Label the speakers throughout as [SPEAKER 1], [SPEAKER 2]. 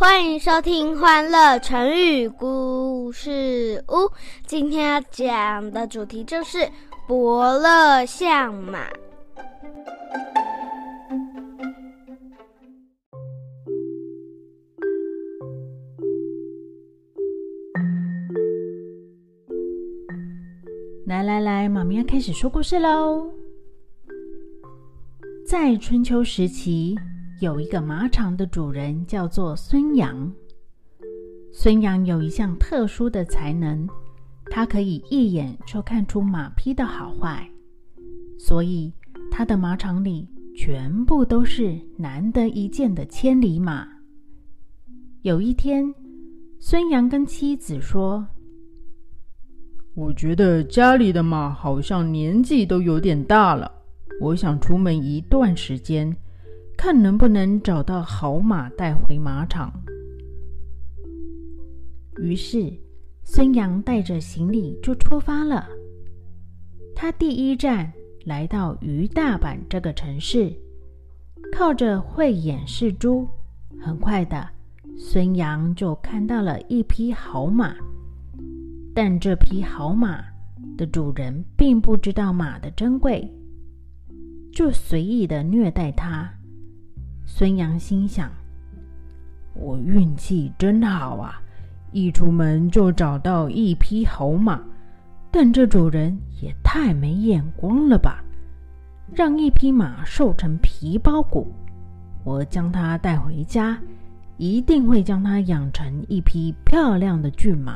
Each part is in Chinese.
[SPEAKER 1] 欢迎收听欢乐成语故事屋。今天要讲的主题就是伯乐相马。
[SPEAKER 2] 来，妈咪要开始说故事咯。在春秋时期，有一个马场的主人叫做孙阳。孙阳有一项特殊的才能，他可以一眼就看出马匹的好坏，所以他的马场里全部都是难得一见的千里马。有一天，孙阳跟妻子说：
[SPEAKER 3] 我觉得家里的马好像年纪都有点大了，我想出门一段时间，看能不能找到好马带回马场。
[SPEAKER 2] 于是孙阳带着行李就出发了。他第一站来到于大阪这个城市，靠着慧眼识珠，很快的孙阳就看到了一匹好马。但这匹好马的主人并不知道马的珍贵，就随意的虐待它。孙阳心想，
[SPEAKER 3] 我运气真好啊，一出门就找到一匹好马，但这主人也太没眼光了吧，让一匹马瘦成皮包骨，我将它带回家，一定会将它养成一匹漂亮的骏马。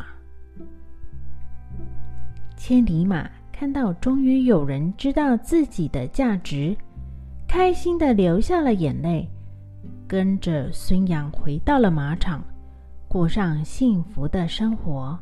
[SPEAKER 2] 千里马看到终于有人知道自己的价值，开心地流下了眼泪，跟着孙阳回到了马场，过上幸福的生活。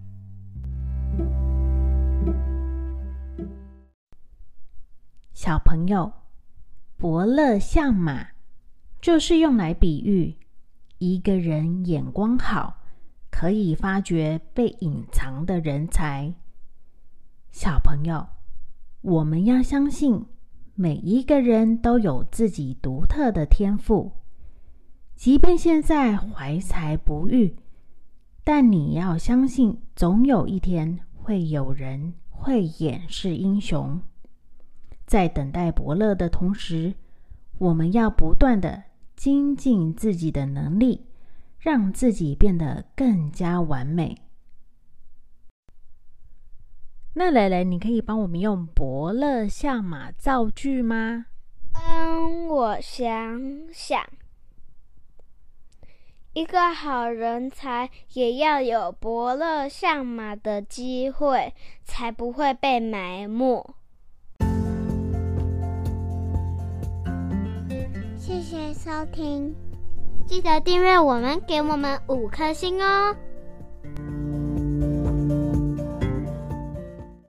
[SPEAKER 2] 小朋友，伯乐相马就是用来比喻一个人眼光好，可以发掘被隐藏的人才。小朋友，我们要相信每一个人都有自己独特的天赋，即便现在怀才不遇，但你要相信总有一天会有人会演示英雄。在等待伯乐的同时，我们要不断地精进自己的能力，让自己变得更加完美。那来，你可以帮我们用伯乐相马造句吗？
[SPEAKER 1] 我想想，一个好人才也要有伯乐相马的机会，才不会被埋没。谢谢收听，记得订阅我们，给我们5颗星哦。